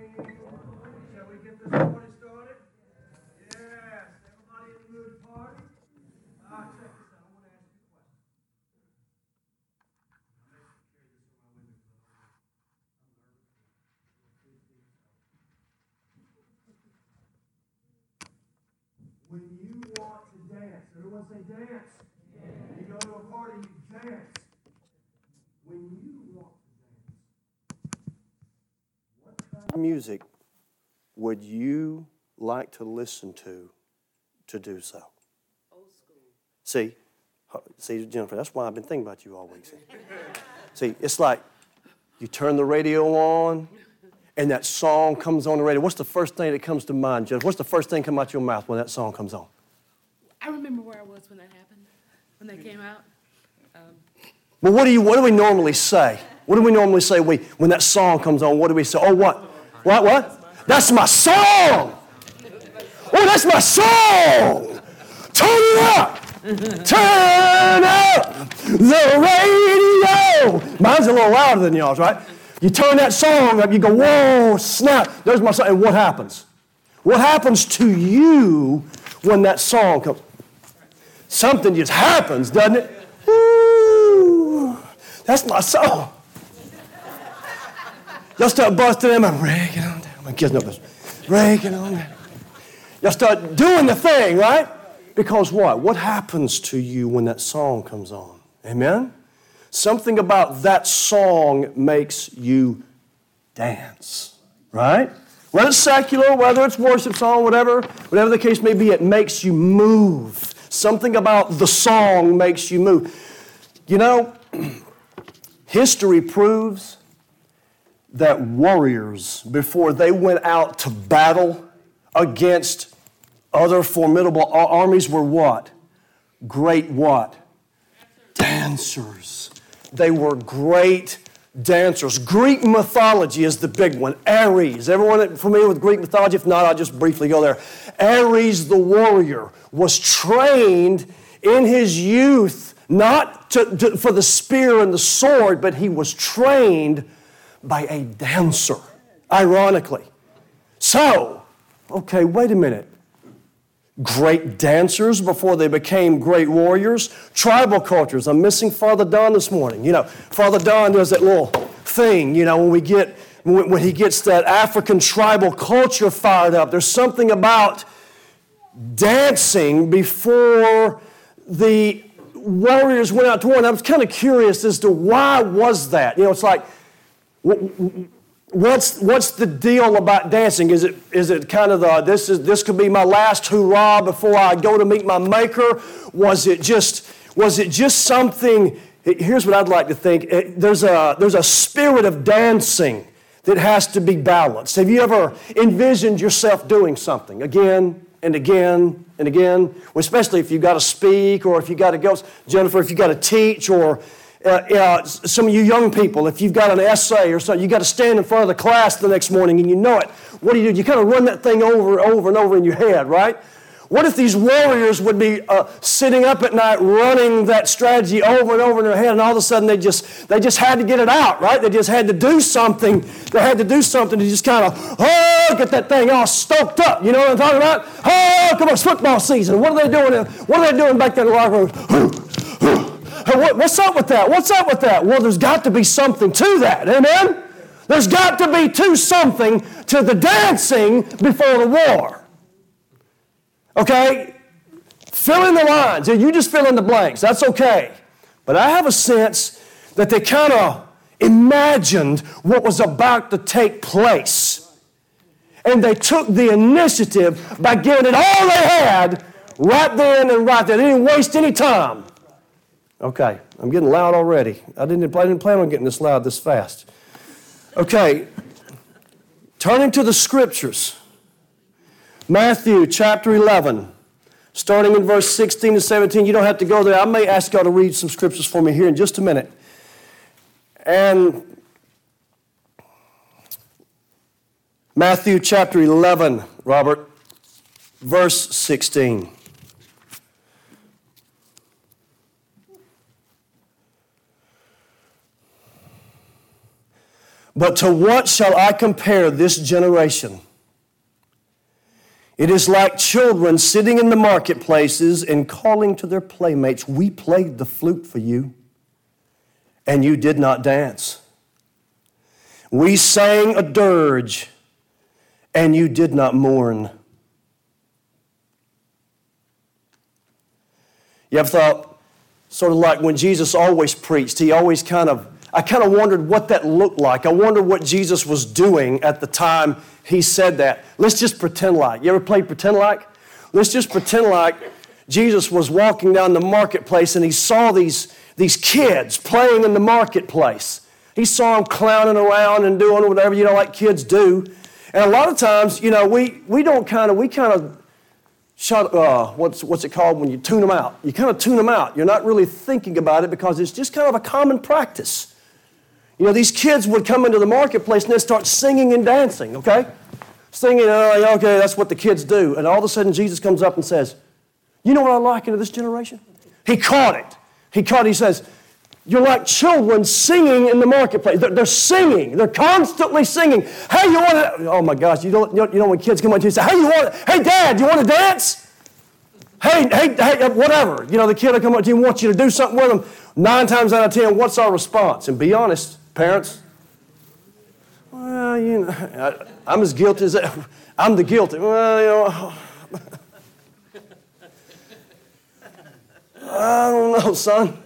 Shall we get this party started? Yes. Everybody in the mood to party? Check this out. I want to ask you a question. When you want to dance, everyone say dance. Yeah. You go to a party, you dance. When you want to dance, what kind of music would you like to listen to do so? Old school. See, Jennifer, that's why I've been thinking about you all week. See, it's like you turn the radio on, and that song comes on the radio. What's the first thing that comes to mind, Jennifer? What's the first thing come out your mouth when that song comes on? I remember where I was when that happened, when that came out. Well, what do we normally say? What do we normally say when that song comes on? What do we say? Oh, what? What? That's my song! Oh, that's my song! Turn it up! Turn up the radio! Mine's a little louder than y'all's, right? You turn that song up, you go, whoa, snap, there's my song. And what happens? What happens to you when that song comes? Something just happens, doesn't it? Ooh, that's my song. Y'all start busting in, I'm breaking on down. My kids know this. Breaking on down. Y'all start doing the thing, right? Because what? What happens to you when that song comes on? Amen? Something about that song makes you dance, right? Whether it's secular, whether it's worship song, whatever the case may be, it makes you move. Something about the song makes you move. You know, history proves that warriors, before they went out to battle against other formidable armies, were what? Great what? Dancers. They were great dancers. Greek mythology is the big one. Ares. Everyone familiar with Greek mythology? If not, I'll just briefly go there. Ares the warrior was trained in his youth not for the spear and the sword, but he was trained by a dancer, ironically. So, okay, wait a minute. Great dancers before they became great warriors. Tribal cultures. I'm missing Father Don this morning. You know, Father Don does that little thing, you know, when he gets that African tribal culture fired up. There's something about dancing before the warriors went out to war. And I was kind of curious as to why was that? You know, it's like, what's the deal about dancing? Is it kind of this could be my last hurrah before I go to meet my Maker? Was it just something? Here's what I'd like to think. There's a spirit of dancing that has to be balanced. Have you ever envisioned yourself doing something again and again and again? Especially if you've got to speak, or if you've got to go, Jennifer, if you've got to teach, or some of you young people, if you've got an essay or something, you've got to stand in front of the class the next morning and you know it. What do? You kind of run that thing over and over in your head, right? What if these warriors would be sitting up at night running that strategy over and over in their head, and all of a sudden they just had to get it out, right? They just had to do something. They had to do something to just kind of, get that thing all stoked up. You know what I'm talking about? Oh, come on, it's football season. What are they doing? What are they doing back there in the locker room? What's up with that? What's up with that? Well, there's got to be something to that. Amen? There's got to be something to the dancing before the war. Okay? Fill in the lines. You just fill in the blanks. That's okay. But I have a sense that they kind of imagined what was about to take place. And they took the initiative by giving it all they had right then and right there. They didn't waste any time. Okay, I'm getting loud already. I didn't plan on getting this loud this fast. Okay, turning to the scriptures. Matthew chapter 11, starting in verse 16 to 17. You don't have to go there. I may ask y'all to read some scriptures for me here in just a minute. And Matthew chapter 11, Robert, verse 16. But to what shall I compare this generation? It is like children sitting in the marketplaces and calling to their playmates, we played the flute for you, and you did not dance. We sang a dirge, and you did not mourn. You ever thought, sort of like when Jesus always preached, I kind of wondered what that looked like. I wondered what Jesus was doing at the time he said that. Let's just pretend like. You ever played pretend like? Let's just pretend like Jesus was walking down the marketplace and he saw these kids playing in the marketplace. He saw them clowning around and doing whatever, like kids do. And a lot of times, we what's it called when you tune them out? You kind of tune them out. You're not really thinking about it because it's just kind of a common practice. These kids would come into the marketplace and they'd start singing and dancing, okay? Singing, okay, that's what the kids do. And all of a sudden Jesus comes up and says, you know what I like in this generation? He caught it. He says, you're like children singing in the marketplace. They're singing. They're constantly singing. Hey, you want to? Oh my gosh! You know when kids come up to you and say, Hey, Dad, you want to dance? Hey, whatever. The kid will come up to you and want you to do something with them. 9 times out of 10, what's our response? And be honest, parents. Well, I'm as guilty as I'm the guilty. Well, I don't know, son.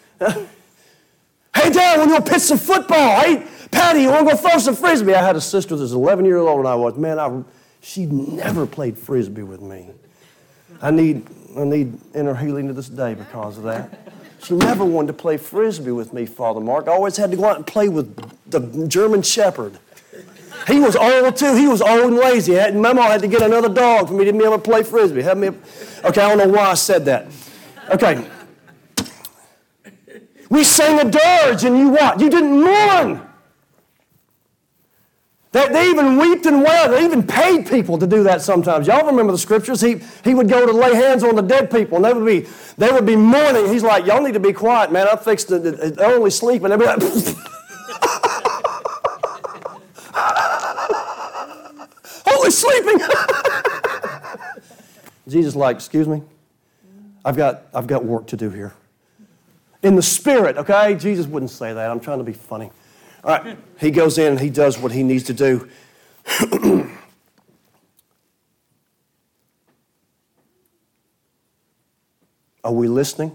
Hey, Dad, want to go pitch some football? Hey, Patty, you want to go throw some Frisbee? I had a sister that was 11 years older than I was. Man, she never played Frisbee with me. I need inner healing to this day because of that. She never wanted to play Frisbee with me, Father Mark. I always had to go out and play with the German Shepherd. He was old, too. He was old and lazy. Mama had to get another dog for me to be able to play Frisbee. Okay, I don't know why I said that. Okay. We sang a dirge, and you what? You didn't mourn. They even wept and wailed. They even paid people to do that sometimes. Y'all remember the scriptures? He would go to lay hands on the dead people, and they would be mourning. He's like, y'all need to be quiet, man. I fixed they're only sleeping. They'd be like, only sleeping. Jesus like, excuse me? I've got work to do here. In the spirit, okay? Jesus wouldn't say that. I'm trying to be funny. All right, he goes in and he does what he needs to do. Are we listening?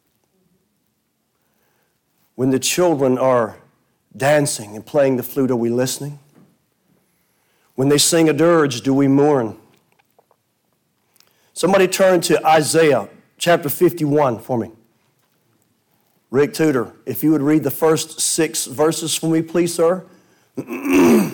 When the children are dancing and playing the flute, are we listening? When they sing a dirge, do we mourn? Somebody turn to Isaiah chapter 51 for me. Rick Tudor, if you would read the first 6 verses for me, please, sir. As a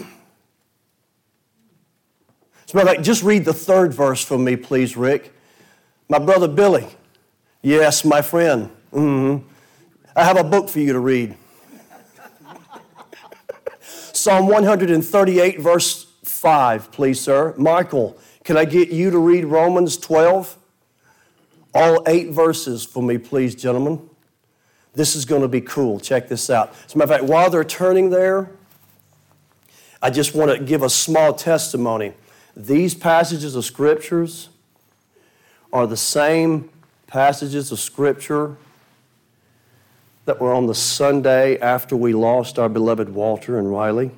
matter of fact, just read the 3rd verse for me, please, Rick. My brother Billy. Yes, my friend. Mm-hmm. I have a book for you to read. Psalm 138, verse 5, please, sir. Michael, can I get you to read Romans 12? All 8 verses for me, please, gentlemen. This is going to be cool. Check this out. As a matter of fact, while they're turning there, I just want to give a small testimony. These passages of Scriptures are the same passages of Scripture that were on the Sunday after we lost our beloved Walter and Riley.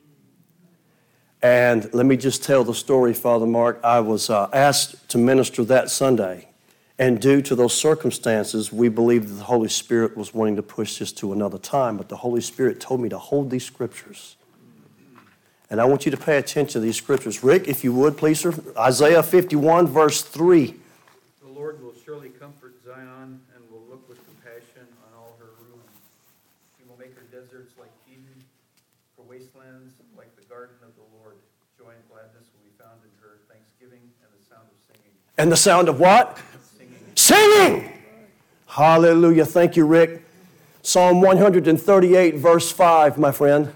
And let me just tell the story, Father Mark. I was asked to minister that Sunday. And due to those circumstances, we believed that the Holy Spirit was wanting to push this to another time. But the Holy Spirit told me to hold these Scriptures. And I want you to pay attention to these Scriptures. Rick, if you would, please, sir. Isaiah 51, verse 3. The Lord will surely comfort Zion and will look with compassion on all her ruins. He will make her deserts like Eden, her wastelands like the garden of the Lord. Joy and gladness will be found in her, thanksgiving and the sound of singing. And the sound of what? Singing! Hallelujah. Thank you, Rick. Psalm 138, verse 5, my friend.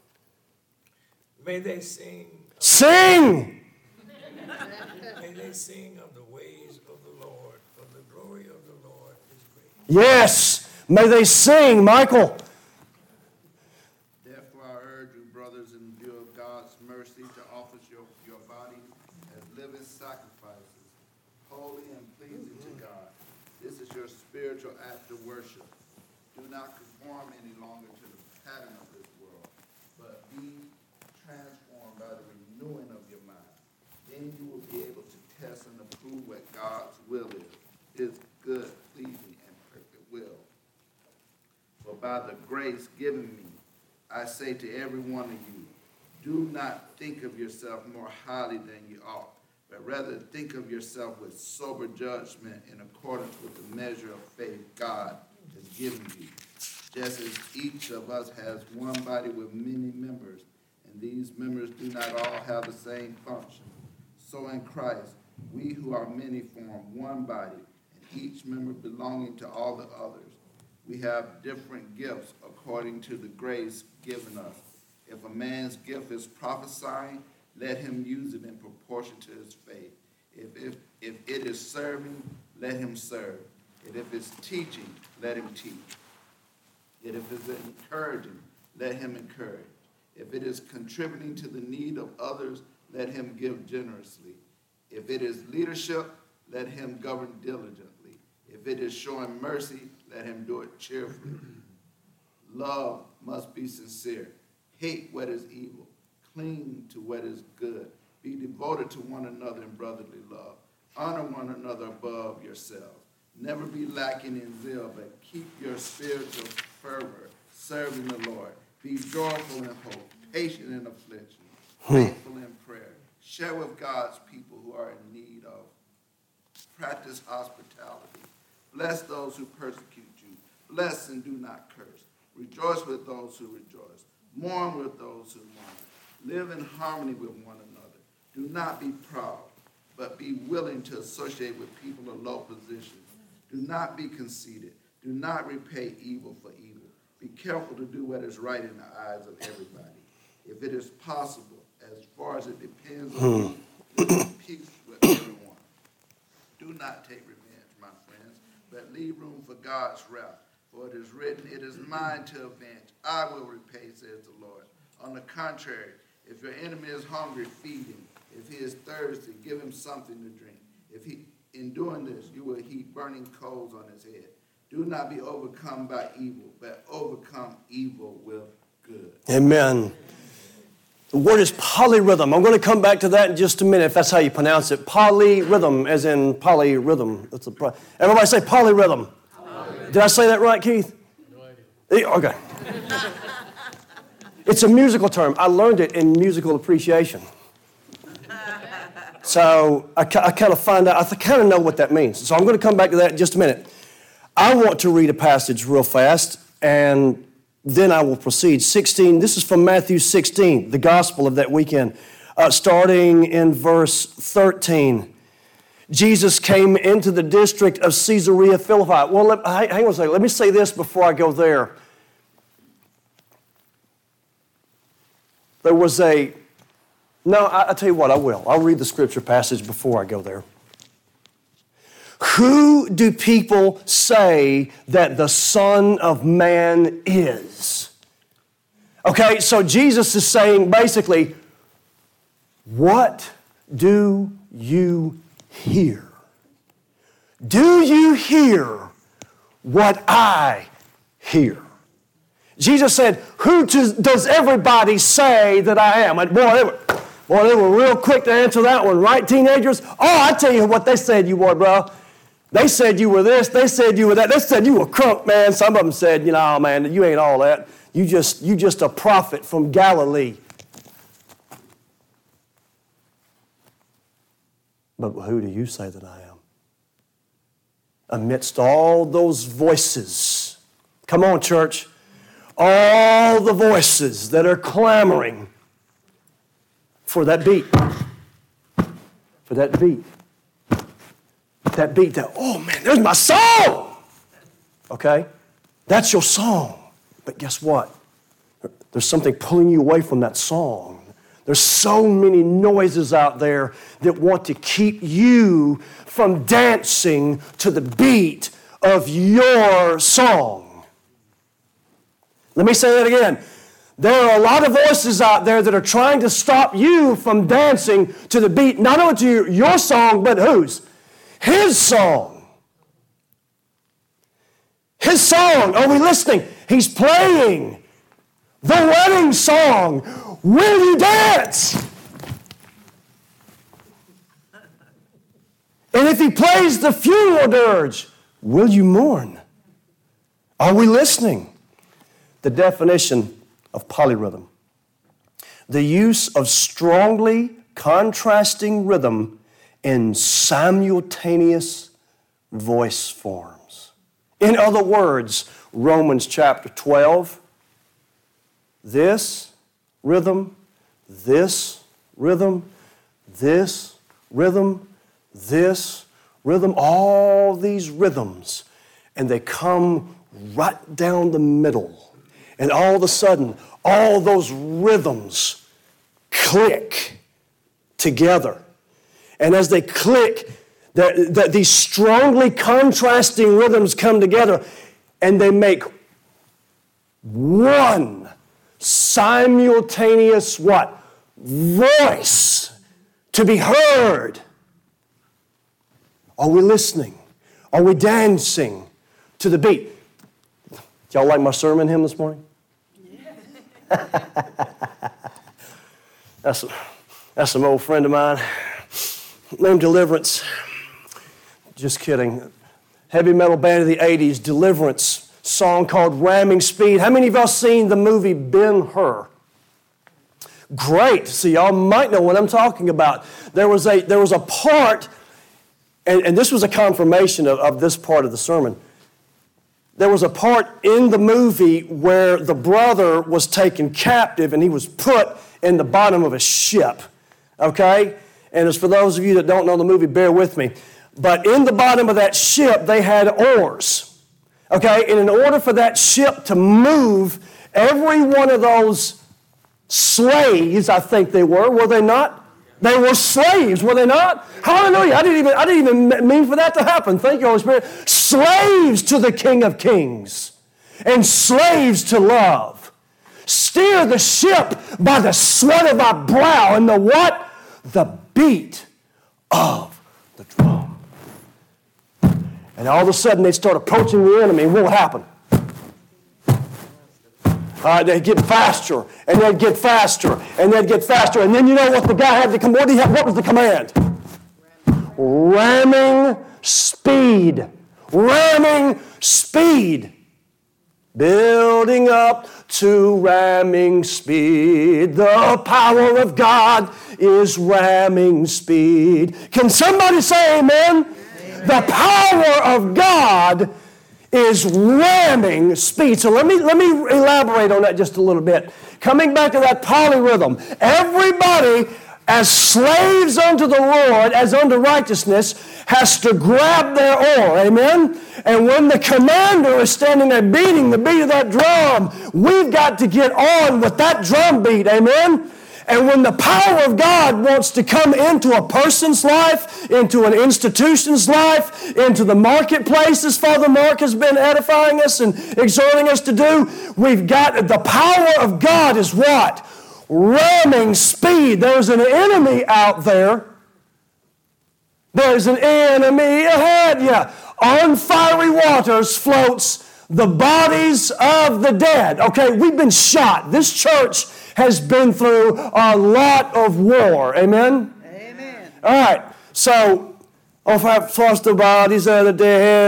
May they sing. Sing! May they sing of the ways of the Lord, for the glory of the Lord is great. Yes! May they sing, Michael. Therefore I urge you, brothers, in view of God's mercy, to offer your body as living sacrifices, holy and pleasing to God. This is your spiritual act of worship. Do not conform any longer to the pattern of this world, but be transformed by the renewing of your mind. Then you will be able to test and approve what God's will is, his good, pleasing, and perfect will. For by the grace given me, I say to every one of you, do not think of yourself more highly than you ought, but rather think of yourself with sober judgment in accordance with the measure of faith God has given you. Just as each of us has one body with many members, and these members do not all have the same function, so in Christ, we who are many form one body, and each member belonging to all the others. We have different gifts according to the grace given us. If a man's gift is prophesying, let him use it in proportion to his faith. If it is serving, let him serve. And if it's teaching, let him teach. And if it's encouraging, let him encourage. If it is contributing to the need of others, let him give generously. If it is leadership, let him govern diligently. If it is showing mercy, let him do it cheerfully. Love must be sincere. Hate what is evil. Cling to what is good. Be devoted to one another in brotherly love. Honor one another above yourselves. Never be lacking in zeal, but keep your spiritual fervor, serving the Lord. Be joyful in hope, patient in affliction, faithful in prayer. Share with God's people who are in need of. Practice hospitality. Bless those who persecute you. Bless and do not curse. Rejoice with those who rejoice. Mourn with those who mourn. Live in harmony with one another. Do not be proud, but be willing to associate with people of low positions. Do not be conceited. Do not repay evil for evil. Be careful to do what is right in the eyes of everybody. If it is possible, as far as it depends on you, live in peace with everyone. Do not take revenge, my friends, but leave room for God's wrath. For it is written, it is mine to avenge. I will repay, says the Lord. On the contrary, if your enemy is hungry, feed him. If he is thirsty, give him something to drink. In doing this, you will heap burning coals on his head. Do not be overcome by evil, but overcome evil with good. Amen. The word is polyrhythm. I'm going to come back to that in just a minute, if that's how you pronounce it. Polyrhythm, as in polyrhythm. Everybody say polyrhythm. Did I say that right, Keith? No idea. Okay. It's a musical term. I learned it in musical appreciation. So I kind of find out, I kind of know what that means. So I'm going to come back to that in just a minute. I want to read a passage real fast, and then I will proceed. 16, this is from Matthew 16, the gospel of that weekend, starting in verse 13. Jesus came into the district of Caesarea Philippi. Well, hang on a second. Let me say this before I go there. There was I'll tell you what, I will. I'll read the scripture passage before I go there. Who do people say that the Son of Man is? Okay, so Jesus is saying basically, what do you hear? Do you hear what I hear? Jesus said, who does everybody say that I am? And boy, they were real quick to answer that one, right, teenagers? Oh, I tell you what they said you were, bro. They said you were this, they said you were that, they said you were crunk, man. Some of them said, man, you ain't all that. You just a prophet from Galilee. But who do you say that I am? Amidst all those voices, come on, church, all the voices that are clamoring for that beat, oh man, there's my song. Okay, that's your song. But guess what? There's something pulling you away from that song. There's so many noises out there that want to keep you from dancing to the beat of your song. Let me say that again. There are a lot of voices out there that are trying to stop you from dancing to the beat, not only to your song, but whose? His song. His song. Are we listening? He's playing the wedding song. Will you dance? And if he plays the funeral dirge, will you mourn? Are we listening? The definition of polyrhythm: the use of strongly contrasting rhythm in simultaneous voice forms. In other words, Romans chapter 12, this rhythm, this rhythm, this rhythm, this rhythm, all these rhythms, and they come right down the middle. And all of a sudden, all those rhythms click together. And as they click, these strongly contrasting rhythms come together, and they make one simultaneous what? Voice to be heard. Are we listening? Are we dancing to the beat? Y'all like my sermon hymn this morning? That's an old friend of mine named Deliverance. Just kidding. Heavy metal band of the 80s, Deliverance, song called Ramming Speed. How many of y'all seen the movie Ben-Hur? Great. So y'all might know what I'm talking about. There was a part, and this was a confirmation of this part of the sermon. There was a part in the movie where the brother was taken captive and he was put in the bottom of a ship, okay? And as for those of you that don't know the movie, bear with me. But in the bottom of that ship, they had oars, okay? And in order for that ship to move, every one of those slaves, I think they were they not? They were slaves, were they not? Hallelujah. I didn't even mean for that to happen. Thank you, Holy Spirit. Slaves to the King of Kings and slaves to love. Steer the ship by the sweat of our brow and the what? The beat of the drum. And all of a sudden they start approaching the enemy. What will happen? They'd get faster, and they'd get faster, and they'd get faster. And then you know what the guy had to come, what was the command? Ramming speed. Ramming speed. Building up to ramming speed. The power of God is ramming speed. Can somebody say amen? Amen. The power of God is ramming speed. So let me elaborate on that just a little bit. Coming back to that polyrhythm, everybody as slaves unto the Lord, as unto righteousness, has to grab their oar, amen? And when the commander is standing there beating the beat of that drum, we've got to get on with that drum beat, amen? And when the power of God wants to come into a person's life, into an institution's life, into the marketplace, as Father Mark has been edifying us and exhorting us to do, we've got the power of God is what? Ramming speed. There's an enemy out there. There's an enemy ahead. Yeah. On fiery waters floats the bodies of the dead. Okay, we've been shot. This church has been through a lot of war. Amen? Amen. All right. So, floats the bodies of the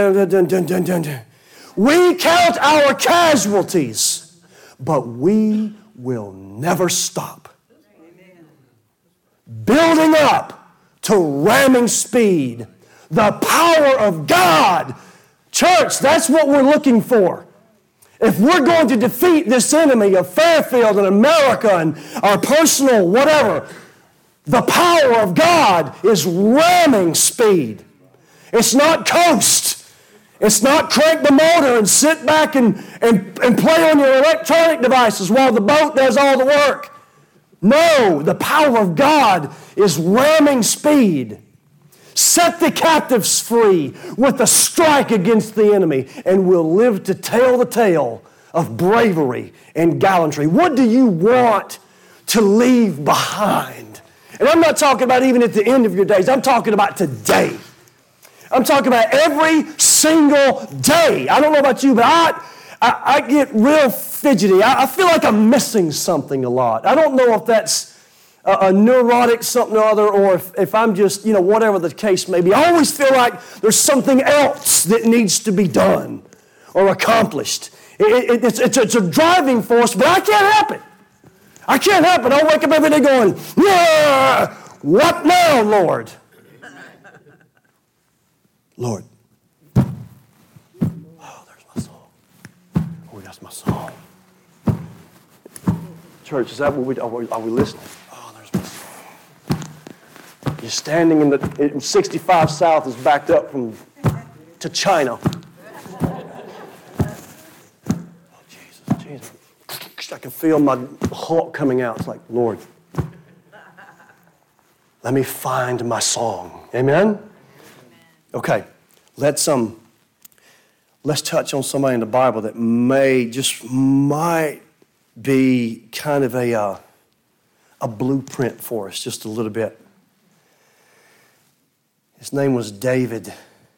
dead. We count our casualties, but we will never stop. Amen. Building up to ramming speed. The power of God. Church, that's what we're looking for. If we're going to defeat this enemy of Fairfield and America and our personal whatever, the power of God is ramming speed. It's not coast. It's not crank the motor and sit back and play on your electronic devices while the boat does all the work. No, the power of God is ramming speed. Set the captives free with a strike against the enemy, and we'll live to tell the tale of bravery and gallantry? What do you want to leave behind? And I'm not talking about even at the end of your days. I'm talking about today. I'm talking about every single day. I don't know about you, but I get real fidgety. I feel like I'm missing something a lot. I don't know if that's a neurotic something or other, or if I'm just, whatever the case may be. I always feel like there's something else that needs to be done or accomplished. It's a driving force, but I can't help it. I can't help it. I wake up every day going, yeah, what now, Lord? Lord. Oh, there's my song. Oh, that's my song. Church, is that what are we listening? Oh, there's my song. You're standing in 65 South is backed up to China. Jesus. I can feel my heart coming out. It's like, Lord, let me find my song. Amen? Okay, let's touch on somebody in the Bible that might be kind of a blueprint for us just a little bit. His name was David.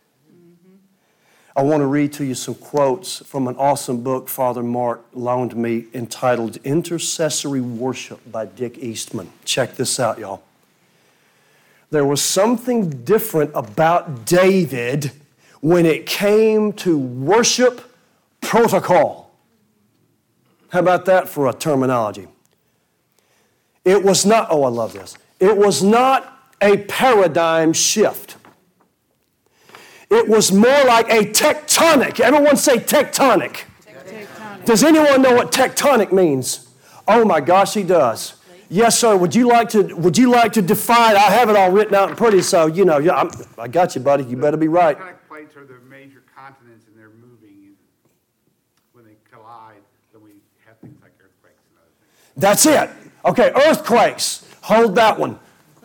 I want to read to you some quotes from an awesome book Father Mark loaned me entitled Intercessory Worship by Dick Eastman. Check this out, y'all. There was something different about David when it came to worship protocol. How about that for a terminology? It was not, I love this. It was not a paradigm shift. It was more like a tectonic. Everyone say tectonic. Tectonic. Does anyone know what tectonic means? Oh my gosh, he does. Yes, sir. Would you like to define? I have it all written out and pretty, so I got you, buddy. You better be right. Tectonic plates are the major continents, and they're moving. And when they collide, then we have things like earthquakes and other things. That's it. Okay, earthquakes. Hold that one.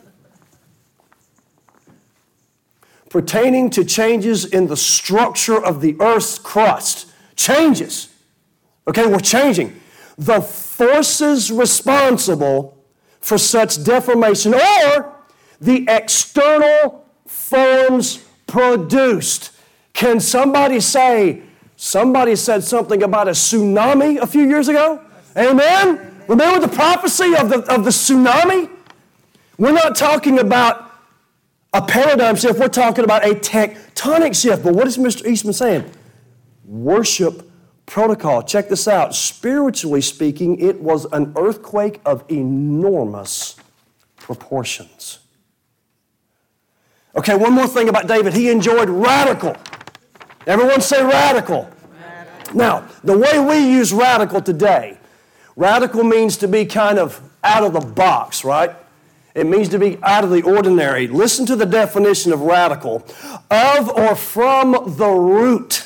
Pertaining to changes in the structure of the earth's crust. Changes. Okay, we're changing. The forces responsible for such deformation or the external forms produced. Can somebody say, somebody said something about a tsunami a few years ago? Amen? Remember the prophecy of the tsunami? We're not talking about a paradigm shift, we're talking about a tectonic shift. But what is Mr. Eastman saying? Worship protocol. Check this out. Spiritually speaking, it was an earthquake of enormous proportions. Okay, one more thing about David. He enjoyed radical. Everyone say radical. Now, the way we use radical today, radical means to be kind of out of the box, right? It means to be out of the ordinary. Listen to the definition of radical. Of or from the root.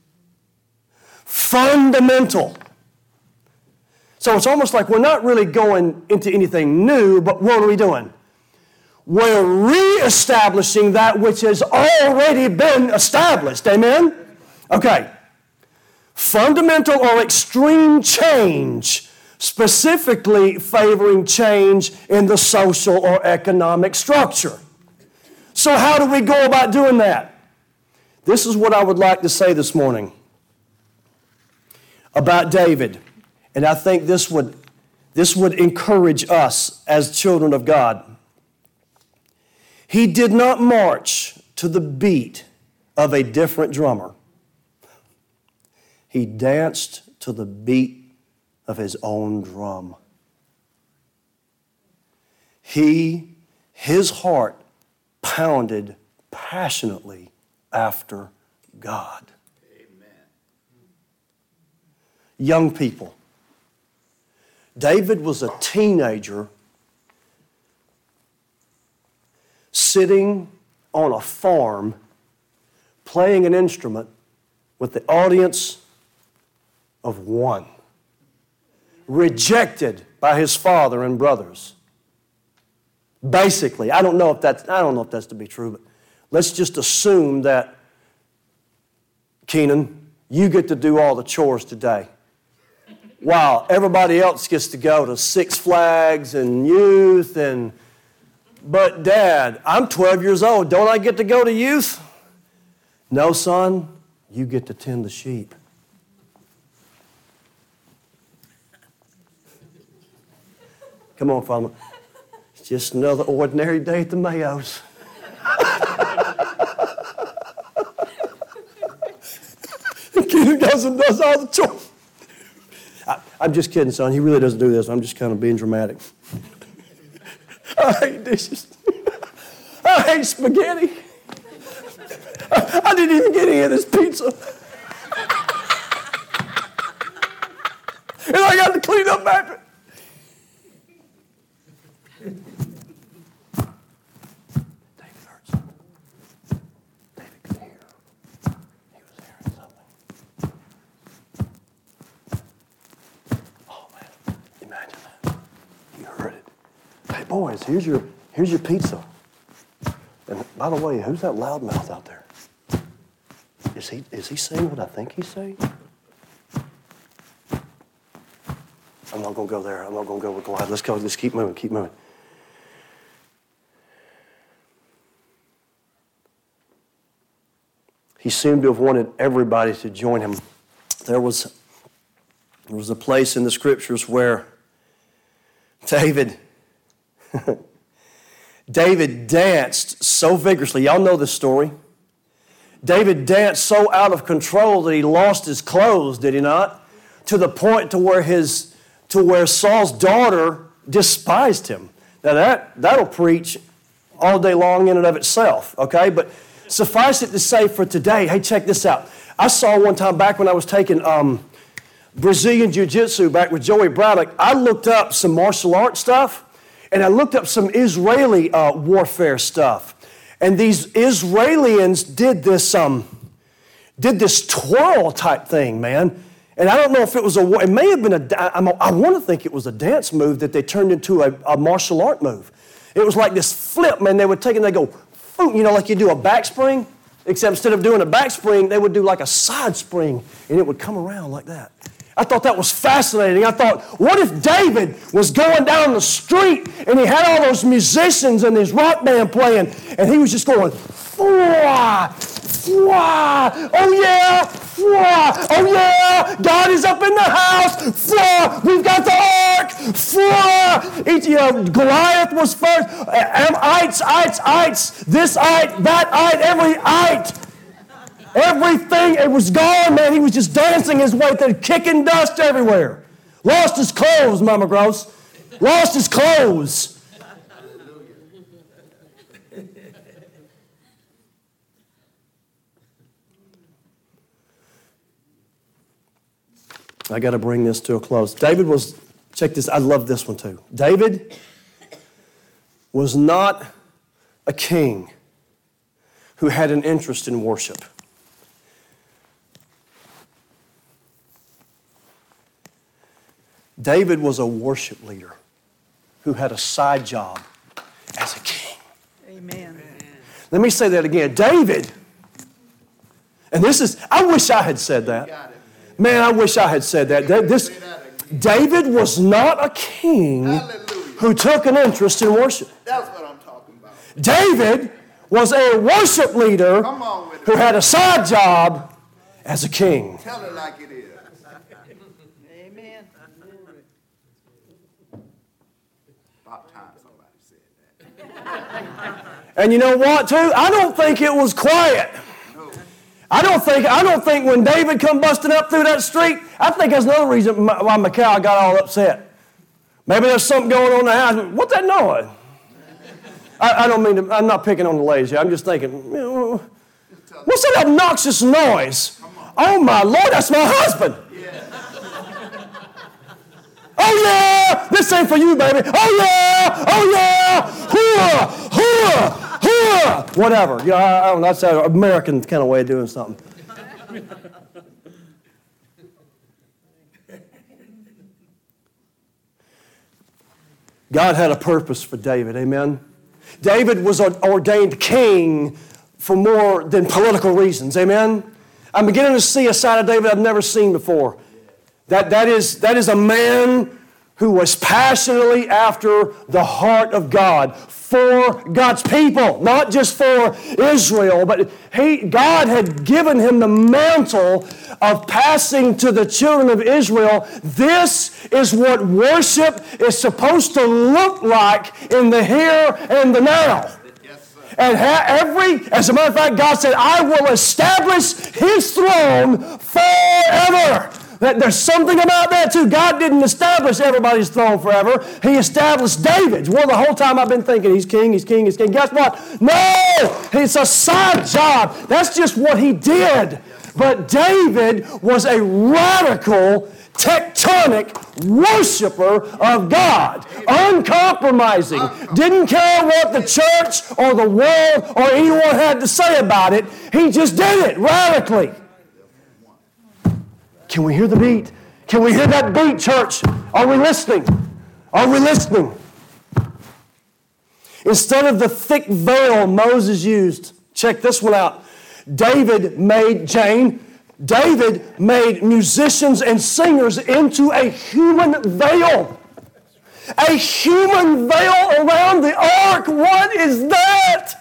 Fundamental. So it's almost like we're not really going into anything new, but what are we doing? We're reestablishing that which has already been established. Amen? Okay. Fundamental or extreme change, specifically favoring change in the social or economic structure. So how do we go about doing that? This is what I would like to say this morning about David. And I think this would encourage us as children of God. He did not march to the beat of a different drummer. He danced to the beat of his own drum. His heart pounded passionately after God. Amen. Young people, David was a teenager sitting on a farm playing an instrument with the audience of one, rejected by his father and brothers. Basically, I don't know if that's to be true, but let's just assume that, Keenan, you get to do all the chores today. while everybody else gets to go to Six Flags and youth but Dad, I'm 12 years old. Don't I get to go to youth? No, son, you get to tend the sheep. Come on, Father. It's just another ordinary day at the Mayos. He goes and does all the chores. I'm just kidding, son. He really doesn't do this. I'm just kind of being dramatic. I hate dishes. I hate spaghetti. I didn't even get any of this pizza. And I got to clean up after. David heard something. David could hear. He was hearing something. Oh, man. Imagine that. You heard it. Hey, boys, here's your pizza. And by the way, who's that loudmouth out there? Is he saying what I think he's saying? I'm not going to go there. I'm not going to go with Goliath. Let's go. Let's keep moving. Keep moving. He seemed to have wanted everybody to join him. There was a place in the scriptures where David danced so vigorously. Y'all know this story. David danced so out of control that he lost his clothes, did he not? To the point to where Saul's daughter despised him. Now that'll preach all day long in and of itself, okay? But suffice it to say for today, hey, check this out. I saw one time back when I was taking Brazilian Jiu-Jitsu back with Joey Braddock, I looked up some martial arts stuff, and I looked up some Israeli warfare stuff. And these Israelis did this twirl type thing, man. And I don't know if it was it may have been I want to think it was a dance move that they turned into a martial art move. It was like this flip, man. They would take and they go, you know, like you do a back spring, except instead of doing a back spring, they would do like a side spring, and it would come around like that. I thought that was fascinating. I thought, what if David was going down the street and he had all those musicians and his rock band playing, and he was just going, fwah, fwah, oh yeah, fwah, oh yeah, God is up in the house, fwah, we've got the ark, fwah. Goliath was first, ites, this ite, that ite, every ite. Everything, it was gone, man. He was just dancing his way through, kicking dust everywhere. Lost his clothes, Mama Gross. Lost his clothes. I got to bring this to a close. David was, check this, I love this one too. David was not a king who had an interest in worship. David was a worship leader who had a side job as a king. Amen. Let me say that again. David, and this is, I wish I had said that. Man, I wish I had said that. David was not a king who took an interest in worship. That's what I'm talking about. David was a worship leader who had a side job as a king. Tell it like it is. Amen. About time somebody said that. And you know what, too? I don't think it was quiet. I don't think when David come busting up through that street, I think that's another reason why Michal got all upset. Maybe there's something going on in the house. What's that noise? I don't mean to, I'm not picking on the ladies here. I'm just thinking, what's that obnoxious noise? Oh my Lord, that's my husband. Oh yeah, this ain't for you, baby. Oh yeah, hooah, hooah, hooah. Whatever. You know, I don't know, that's an American kind of way of doing something. God had a purpose for David, amen? David was an ordained king for more than political reasons, amen? I'm beginning to see a side of David I've never seen before. That is a man who was passionately after the heart of God, for God's people, not just for Israel, but God had given him the mantle of passing to the children of Israel. This is what worship is supposed to look like in the here and the now. And as a matter of fact, God said, I will establish his throne forever. There's something about that too. God didn't establish everybody's throne forever. He established David's. Well, the whole time I've been thinking, he's king, he's king, he's king. Guess what? No! It's a side job. That's just what he did. But David was a radical, tectonic worshiper of God. Uncompromising. Didn't care what the church or the world or anyone had to say about it. He just did it radically. Can we hear the beat? Can we hear that beat, church? Are we listening? Are we listening? Instead of the thick veil Moses used, check this one out. David made musicians and singers into a human veil. A human veil around the ark. What is that?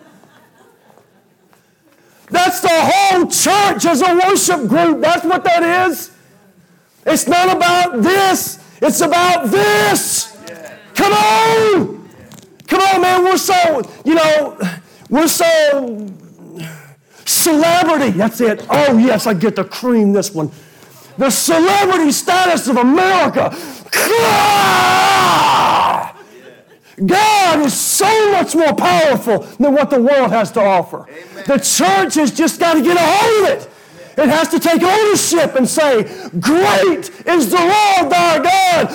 That's the whole church as a worship group. That's what that is. It's not about this. It's about this. Come on. Come on, man. We're so celebrity. That's it. Oh, yes, I get to cream this one. The celebrity status of America. God is so much more powerful than what the world has to offer. Amen. The church has just got to get a hold of it. It has to take ownership and say, great is the Lord thy God.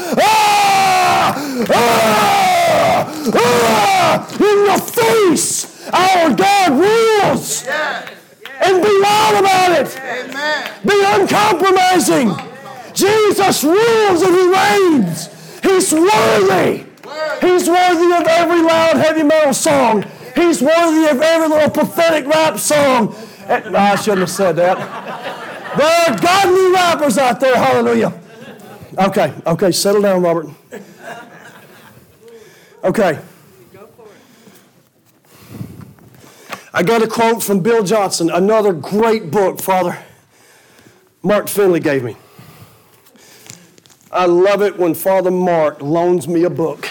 In your face, our God rules. Yes. And be loud about it. Amen. Be uncompromising. Jesus rules and he reigns. He's worthy. He's worthy of every loud heavy metal song. He's worthy of every little pathetic rap song. No, I shouldn't have said that. There are godly rappers out there. Hallelujah. Okay, settle down, Robert. Okay. I got a quote from Bill Johnson, another great book, Father Mark Finley gave me. I love it when Father Mark loans me a book.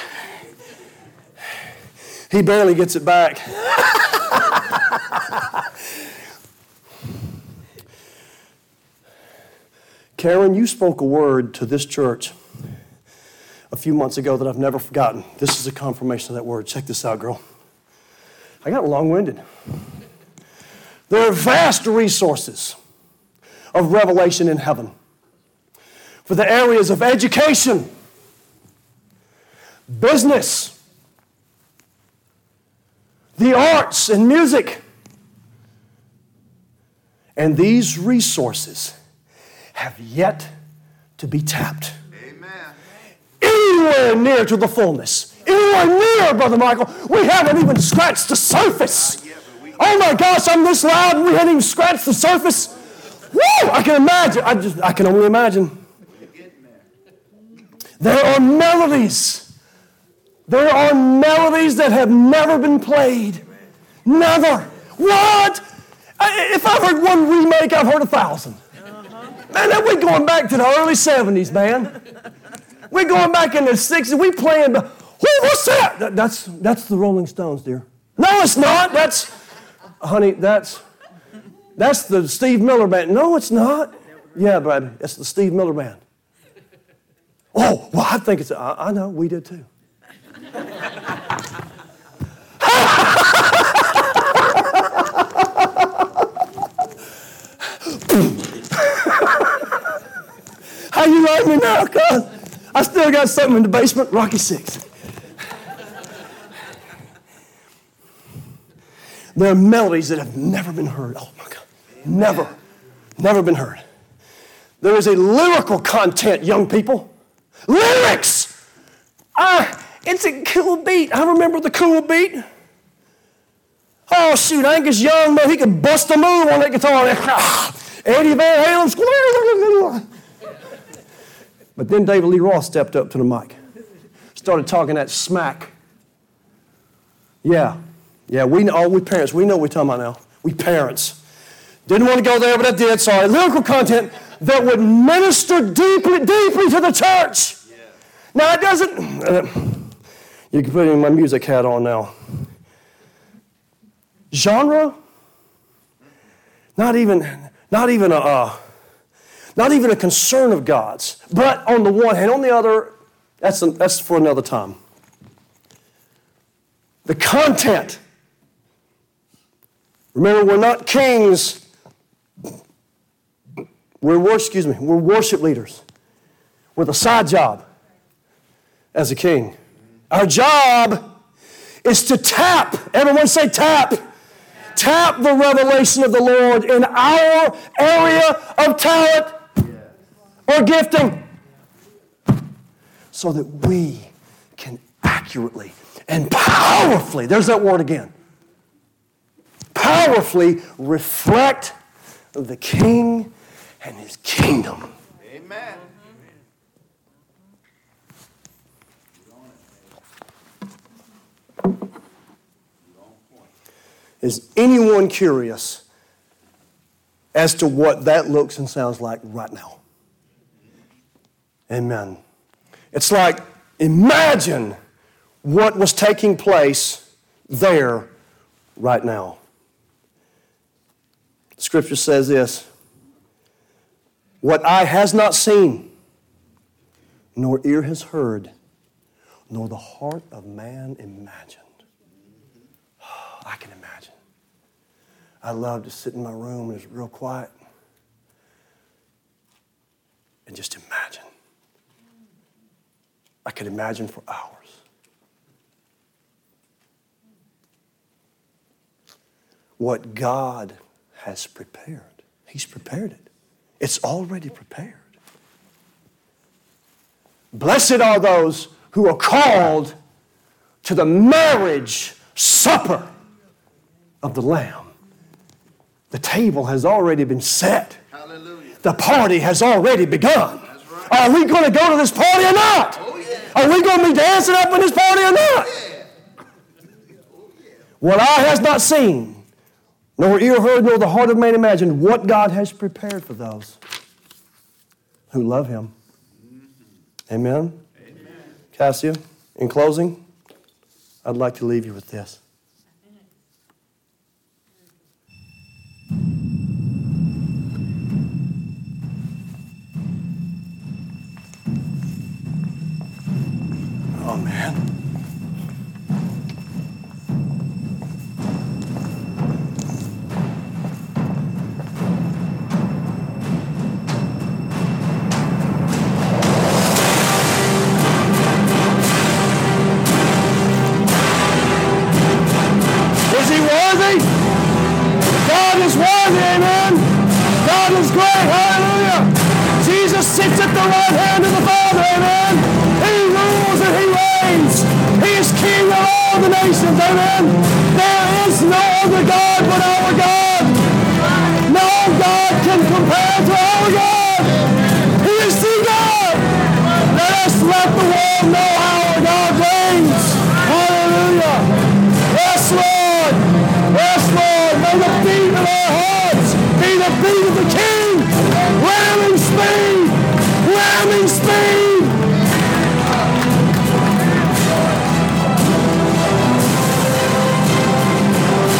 He barely gets it back. Karen, you spoke a word to this church a few months ago that I've never forgotten. This is a confirmation of that word. Check this out, girl. I got long-winded. There are vast resources of revelation in heaven for the areas of education, business, the arts and music. And these resources have yet to be tapped. Amen. Anywhere near to the fullness. Anywhere near, Brother Michael. We haven't even scratched the surface. Oh my gosh, I'm this loud and we haven't even scratched the surface. Woo! I can imagine. I can only imagine. There are melodies. There are melodies that have never been played. Never. What? If I've heard one remake, I've heard 1,000. Man, we're going back to the early 70s, man. We're going back in the 60s. We playing, what's that? That's the Rolling Stones, dear. No, it's not. Honey, that's the Steve Miller Band. No, it's not. Yeah, baby, it's the Steve Miller Band. Oh, well, I think it's, I know, we did too. How you like me now, cuz? I still got something in the basement, Rocky 6. There are melodies that have never been heard. Oh my God. Never been heard. There is a lyrical content, young people. Lyrics! It's a cool beat. I remember the cool beat. Oh, shoot, Angus Young, man, he could bust a move on that guitar. Eddie Van Halen. But then David Lee Roth stepped up to the mic, started talking that smack. Yeah, we parents, we know what we're talking about now. We parents. Didn't want to go there, but I did. Sorry. Lyrical content that would minister deeply to the church. Yeah. Now, it doesn't, you can put in my music hat on now. Genre? Not even a concern of God's. But on the one hand, on the other, that's for another time. The content. Remember, we're not kings. We're worship leaders with a side job as a king. Our job is to tap. Everyone say tap. Tap the revelation of the Lord in our area of talent or gifting so that we can accurately and powerfully, there's that word again, powerfully reflect the King and His kingdom. Amen. Is anyone curious as to what that looks and sounds like right now? Amen. It's like, imagine what was taking place there right now. Scripture says this, what eye has not seen, nor ear has heard, nor the heart of man imagined. I can imagine. I love to sit in my room and it's real quiet and just imagine. I could imagine for hours. What God has prepared. He's prepared it. It's already prepared. Blessed are those who are called to the marriage supper of the Lamb. The table has already been set. Hallelujah. The party has already begun. That's right. Are we going to go to this party or not? Oh, yeah. Are we going to be dancing up in this party or not? Yeah. What eye has not seen, nor ear heard, nor the heart of man imagined, what God has prepared for those who love Him. Amen? Amen. Cassia, in closing, I'd like to leave you with this. Oh, man. Is He worthy? God is worthy, amen. God is great, hallelujah. Jesus sits at the right hand of the Father, amen. He rules and He reigns. He is King of all the nations, amen. There is no other God but our God. No God can compare to our God. He is the God. Let us let the world know how our God reigns. Hallelujah. Yes, Lord. Yes, Lord. May the beat of our hearts be the beat of the King. Let Him inspire